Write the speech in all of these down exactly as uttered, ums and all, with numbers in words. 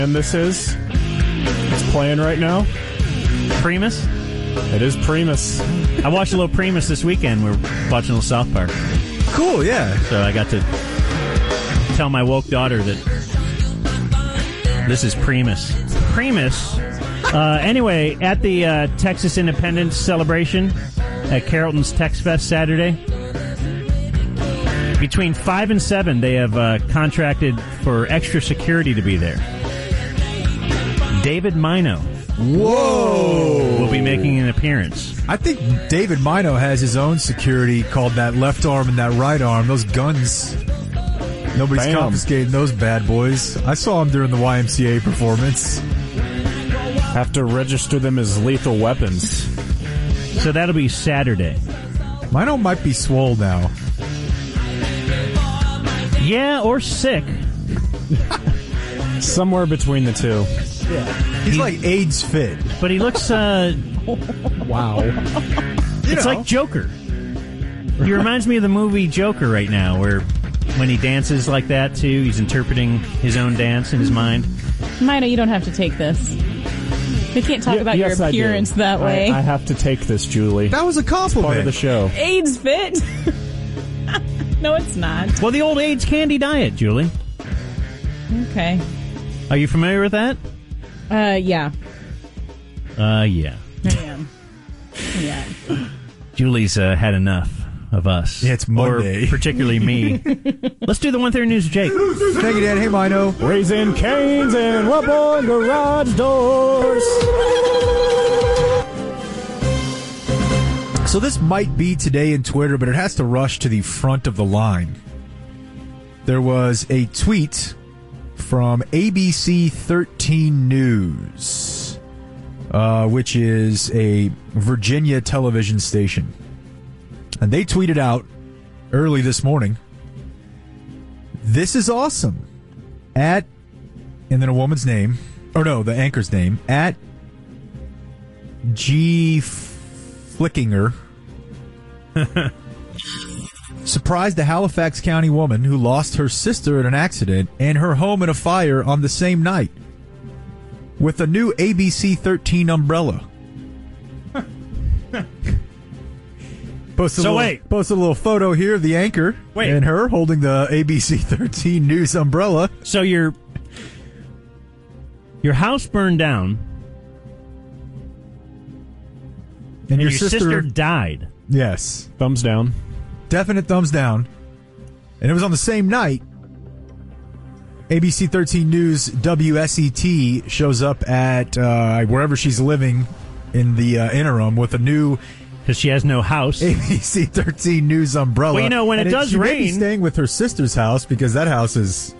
And this is, it's playing right now. Primus? It is Primus. I watched a little Primus this weekend. We were watching a little South Park. Cool, yeah. So I got to tell my woke daughter that this is Primus. Primus. Uh, anyway, at the uh, Texas Independence celebration at Carrollton's Tex Fest Saturday, between five and seven, they have uh, contracted for extra security to be there. David Mino. Whoa! Will be making an appearance. I think David Mino has his own security called that left arm and that right arm. Those guns. Nobody's Bam. confiscating those bad boys. I saw him during the Y M C A performance. Have to register them as lethal weapons. So that'll be Saturday. Mino might be swole now. Yeah, or sick. Somewhere between the two. Yeah. He's he, like AIDS fit. But he looks, uh... wow. It's know. like Joker. He reminds me of the movie Joker right now, where when he dances like that, too, he's interpreting his own dance in his mind. Mino, you don't have to take this. We can't talk y- about yes, your appearance that way. I, I have to take this, Julie. That was a compliment. It's part of the show. AIDS fit? No, it's not. Well, the old AIDS candy diet, Julie. Okay. Are you familiar with that? Uh, yeah. Uh, yeah. I am. Yeah. Julie's uh, had enough of us. Yeah, it's Monday. Or particularly me. Let's do the one thirty news, Jake. Thank you, Dad. Hey, Mino. Raising canes and rubber garage doors. So this might be today in Twitter, but it has to rush to the front of the line. There was a tweet from A B C thirteen News, uh, which is a Virginia television station. And they tweeted out early this morning, "This is awesome." At, and then a woman's name, or no, the anchor's name, at G. Flickinger, surprised a Halifax County woman who lost her sister in an accident and her home in a fire on the same night with a new A B C thirteen umbrella. Post a so little, wait. Post a little photo here of the anchor wait. and her holding the A B C thirteen News umbrella. So your your house burned down, and, and your, your sister, sister died. Yes, thumbs down. Definite thumbs down. And it was on the same night. A B C thirteen News W S E T shows up at uh, wherever she's living in the uh, interim with a new, because she has no house, A B C thirteen News umbrella. Well, you know, when and it does she rain, may be staying with her sister's house because that house is,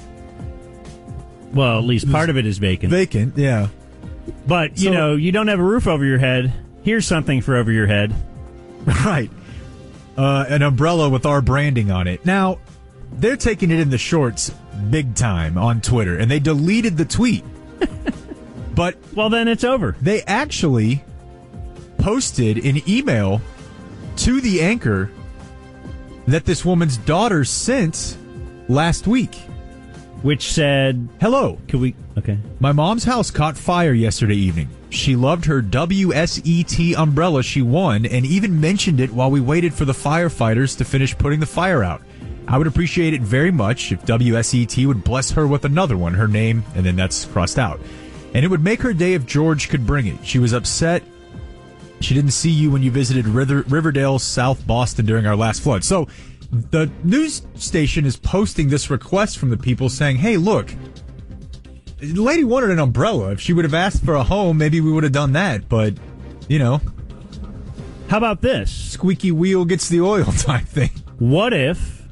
well, at least part of it is vacant. Vacant, yeah. But you So- know, you don't have a roof over your head. Here's something for over your head. Right. Uh, an umbrella with our branding on it. Now, they're taking it in the shorts big time on Twitter, and they deleted the tweet. But well, then it's over. They actually posted an email to the anchor that this woman's daughter sent last week, which said, "Hello, could we? Okay, my mom's house caught fire yesterday evening. She loved her W S E T umbrella she won and even mentioned it while we waited for the firefighters to finish putting the fire out. I would appreciate it very much if W S E T would bless her with another one, her name," and then that's crossed out. "And it would make her day if George could bring it. She was upset she didn't see you when you visited River, Riverdale, South Boston during our last flood." So the news station is posting this request from the people saying, "Hey, look, the lady wanted an umbrella. If she would have asked for a home, maybe we would have done that. But, you know, how about this? Squeaky wheel gets the oil type thing." What if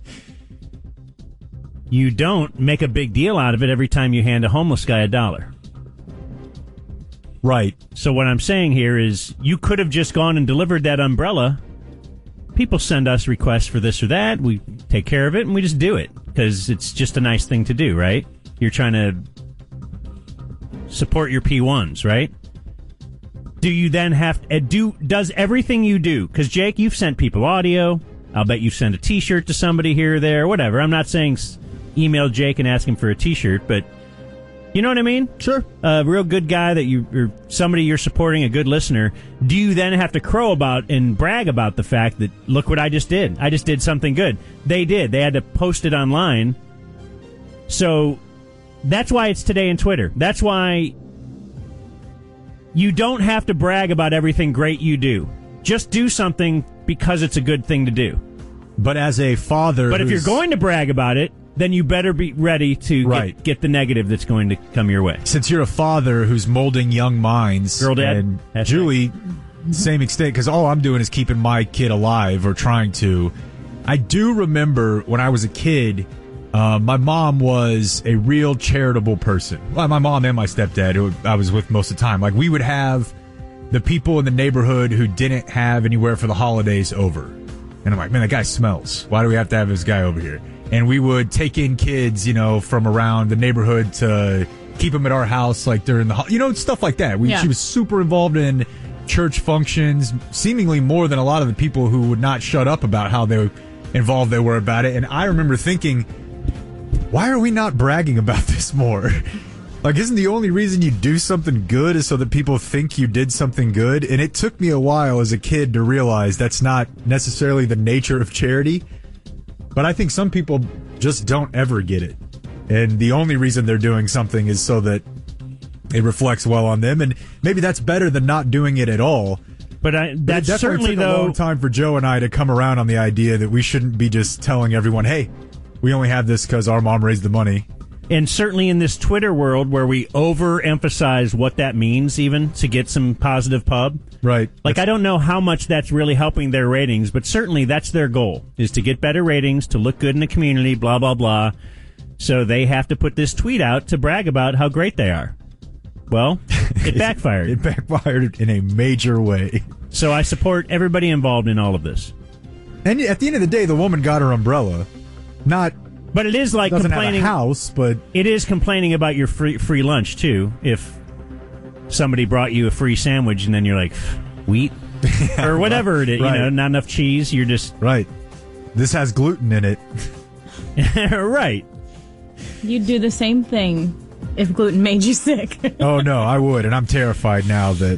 you don't make a big deal out of it every time you hand a homeless guy a dollar? Right. So what I'm saying here is you could have just gone and delivered that umbrella. People send us requests for this or that. We take care of it, and we just do it because it's just a nice thing to do, right? You're trying to support your P ones, right? Do you then have to do, does everything you do, because Jake, you've sent people audio. I'll bet you've sent a T-shirt to somebody here or there, whatever. I'm not saying email Jake and ask him for a T-shirt, but You know what I mean? Sure. A real good guy that you, or somebody you're supporting, a good listener. Do you then have to crow about and brag about the fact that, look what I just did? I just did something good. They did. They had to post it online. So that's why it's Today in Twitter. That's why you don't have to brag about everything great you do. Just do something because it's a good thing to do. But as a father... But if you're going to brag about it, then you better be ready to right. get, get the negative that's going to come your way. Since you're a father who's molding young minds... Girl dad. And Hashtag. Julie, same extent, because all I'm doing is keeping my kid alive, or trying to. I do remember when I was a kid... Uh, my mom was a real charitable person. Well, my mom and my stepdad, who I was with most of the time. Like, we would have the people in the neighborhood who didn't have anywhere for the holidays over. And I'm like, man, that guy smells. Why do we have to have this guy over here? And we would take in kids, you know, from around the neighborhood to keep them at our house, like during the, you know, stuff like that. We, Yeah. She was super involved in church functions, seemingly more than a lot of the people who would not shut up about how they involved they were about it. And I remember thinking, why are we not bragging about this more? Like, isn't the only reason you do something good is so that people think you did something good? And it took me a while as a kid to realize that's not necessarily the nature of charity. But I think some people just don't ever get it. And the only reason they're doing something is so that it reflects well on them. And maybe that's better than not doing it at all. But I, But that's it definitely certainly, took though... a long time for Joe and I to come around on the idea that we shouldn't be just telling everyone, hey, we only have this because our mom raised the money. And certainly in this Twitter world where we overemphasize what that means even to get some positive pub. Right. Like, I don't know how much that's really helping their ratings, but certainly that's their goal, is to get better ratings, to look good in the community, blah, blah, blah. So they have to put this tweet out to brag about how great they are. Well, it backfired. It backfired in a major way. So I support everybody involved in all of this. And at the end of the day, the woman got her umbrella. Not... But it is like doesn't complaining. have a house, but It is complaining about your free free lunch too. If somebody brought you a free sandwich and then you're like, wheat or whatever it is, right. you know, not enough cheese. You're just right. This has gluten in it. right. You'd do the same thing if gluten made you sick. Oh no, I would, and I'm terrified now that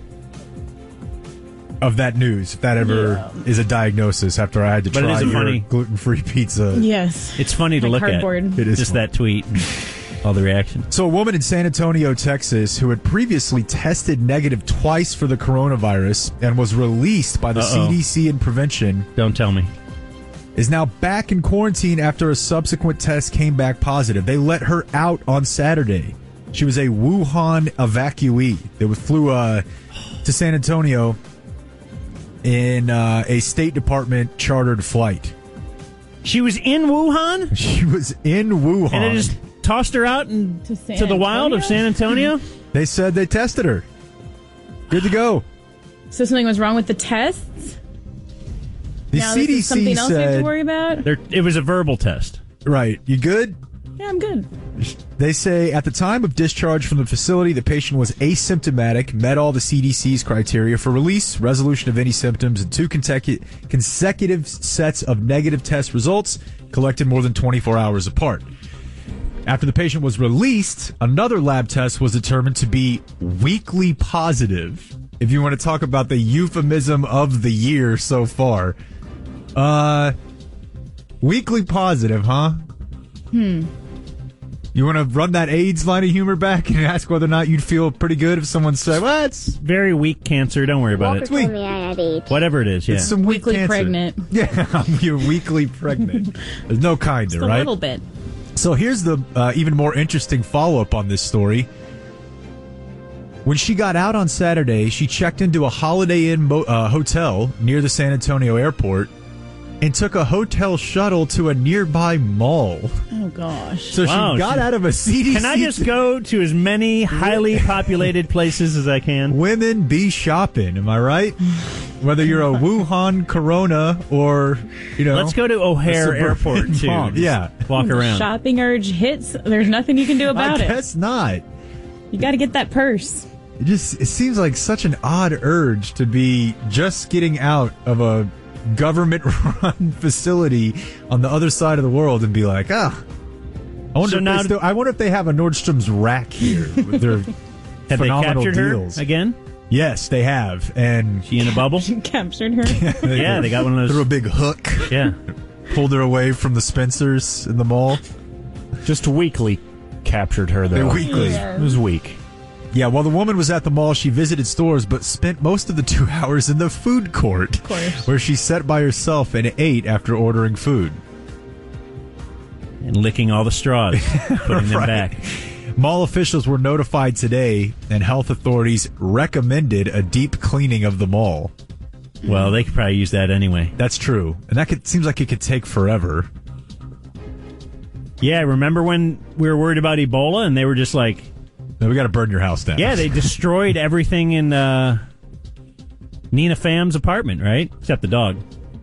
of that news. If that ever Yeah. is a diagnosis after I had to But it try is a your funny- gluten-free pizza. Yes. It's funny to Like look cardboard. at. It is just fun. that tweet and all the reaction. So a woman in San Antonio, Texas, who had previously tested negative twice for the coronavirus and was released by the Uh-oh. C D C in prevention, Don't tell me. is now back in quarantine after a subsequent test came back positive. They let her out on Saturday. She was a Wuhan evacuee that flew uh, to San Antonio in uh, a State Department chartered flight. She was in Wuhan She was in Wuhan. and they just tossed her out and To San to the wild of Antonio? San Antonio. They said they tested her. Good to go. So something was wrong with the tests? The now C D this is C something else we have said, to worry about? There, it was a verbal test. right, you good? Yeah, I'm good. They say at the time of discharge from the facility, the patient was asymptomatic, met all the C D C's criteria for release, resolution of any symptoms, and two consecu- consecutive sets of negative test results collected more than twenty-four hours apart. After the patient was released, another lab test was determined to be weakly positive. If you want to talk about the euphemism of the year so far. Uh, weakly positive, huh? Hmm. You want to run that AIDS line of humor back and ask whether or not you'd feel pretty good if someone said, well, it's, Very weak cancer. Don't worry about it. weak. Whatever it is, yeah. It's some weak Weekly cancer. pregnant. Yeah, you're weakly pregnant. There's no kind Just of, a right? little bit. So here's the uh, even more interesting follow-up on this story. When she got out on Saturday, she checked into a Holiday Inn mo- uh, hotel near the San Antonio airport and took a hotel shuttle to a nearby mall. Oh, gosh. So Wow, she got she- out of a C D C. Can I just go to as many highly populated places as I can? Women be shopping, am I right? Whether you're a Wuhan Corona or, you know. Let's go to O'Hare suburban Airport, too. mom. Yeah. Walk around. Shopping urge hits. There's nothing you can do about I it. guess not. You got to get that purse. It just it seems like such an odd urge to be just getting out of a government-run facility on the other side of the world and be like, ah, I wonder, So if now- they still, I wonder if they have a Nordstrom's rack here with their Have they phenomenal captured deals. her again? Yes, they have. And She in a bubble? Captured her. Yeah, they got one of threw a those. big hook, Yeah. pulled her away from the Spencers in the mall. Just weekly captured her, though. They weekly. It was weak. Yeah, while the woman was at the mall, she visited stores, but spent most of the two hours in the food court, Of course. where she sat by herself and ate after ordering food. And licking all the straws, putting them Right. back. Mall officials were notified today, and health authorities recommended a deep cleaning of the mall. Well, they could probably use that anyway. That's true, and that could, seems like it could take forever. Yeah, remember when we were worried about Ebola and they were just like, Now we got to burn your house down. yeah, they destroyed everything in uh, Nina Pham's apartment, right? Except the dog.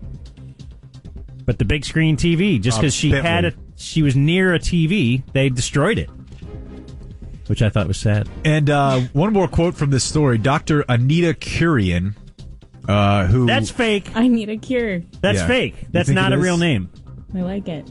But the big screen T V, just Uh, because she Bentley. had a, she was near a T V, they destroyed it, which I thought was sad. And uh, one more quote from this story: Doctor Anita Kurian, uh, who That's fake. I need a cure. That's Yeah. fake. You That's think not it a is? real name. I like it.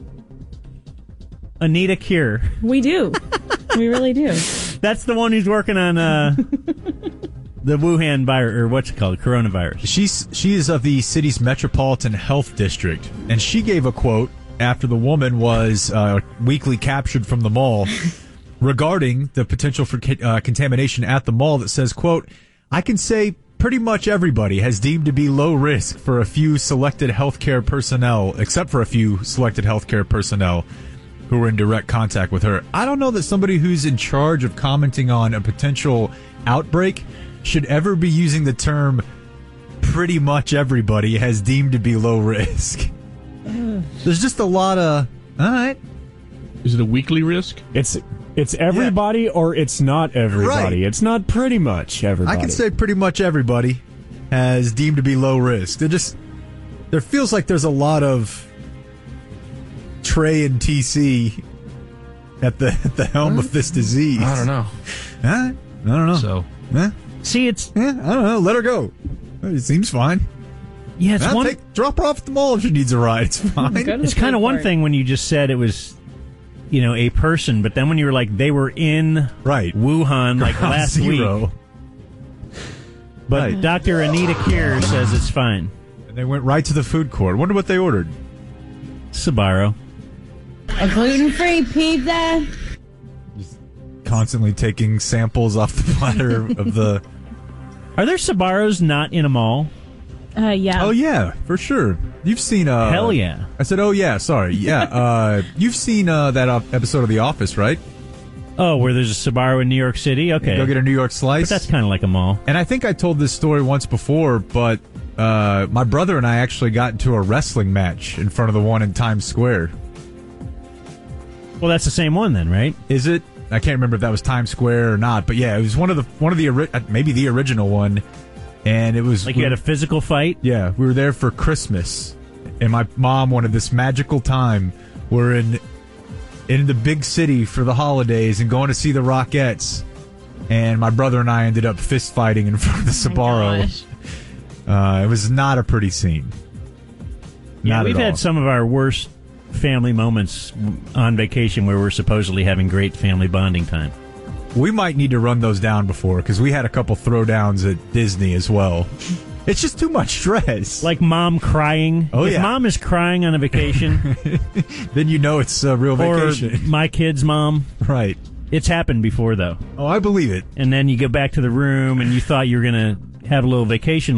Anita Cure. We do. We really do. That's the one who's working on uh, the Wuhan virus, or what's it called, coronavirus. She's she is of the city's Metropolitan Health District, and she gave a quote after the woman was uh, weekly captured from the mall regarding the potential for ca- uh, contamination at the mall. That says, "quote I can say pretty much everybody has deemed to be low risk for a few selected healthcare personnel, except for a few selected healthcare personnel." Who were in direct contact with her. I don't know that somebody who's in charge of commenting on a potential outbreak should ever be using the term pretty much everybody has deemed to be low risk. There's just a lot of, all right. Is it a weekly risk? It's it's everybody or it's not everybody. Right. It's not pretty much everybody. I can say pretty much everybody has deemed to be low risk. There just, there feels like there's a lot of Trey and T C at the at the helm of this disease. I don't know. All right. I don't know. So, Eh? See, it's Yeah, I don't know. Let her go. It seems fine. yeah, it's I'll one. take, drop her off at the mall if she needs a ride. It's fine. Go to the It's kind of food one court. thing when you just said it was, you know, a person, but then when you were like they were in Right. Wuhan like Ground last zero. week. But Right. Doctor Anita Kier says it's fine. And they went right to the food court. Wonder what they ordered. Sabaro. A gluten-free pizza. Constantly taking samples off the platter of the. Are there Sabaros not in a mall? Uh, yeah. Oh yeah, for sure. You've seen. Uh, Hell yeah. I said, oh yeah, sorry, yeah. Uh, you've seen uh, that uh, episode of The Office, right? Oh, where there's a Sabaro in New York City? Okay. Go get a New York slice. But that's kind of like a mall. And I think I told this story once before, but uh, my brother and I actually got into a wrestling match in front of the one in Times Square. Well, that's the same one then, right? Is it? I can't remember if that was Times Square or not, but yeah, it was one of the one of the ori- uh, maybe the original one, and it was Like you had a physical fight? yeah. We were there for Christmas, and my mom wanted this magical time. We're in in the big city for the holidays and going to see the Rockettes, and my brother and I ended up fist fighting in front of the Sabaro. gosh. Uh, it was not a pretty scene. Yeah, Not we've at had all. some of our worst family moments on vacation where we're supposedly having great family bonding time. We might need to run those down before, because we had a couple throwdowns at Disney as well. It's just too much stress. Like mom crying. Oh, if yeah. mom is crying on a vacation, Then you know it's a real or vacation. my kid's mom, Right. it's happened before though. Oh, I believe it. And then you go back to the room and you thought you were going to have a little vacation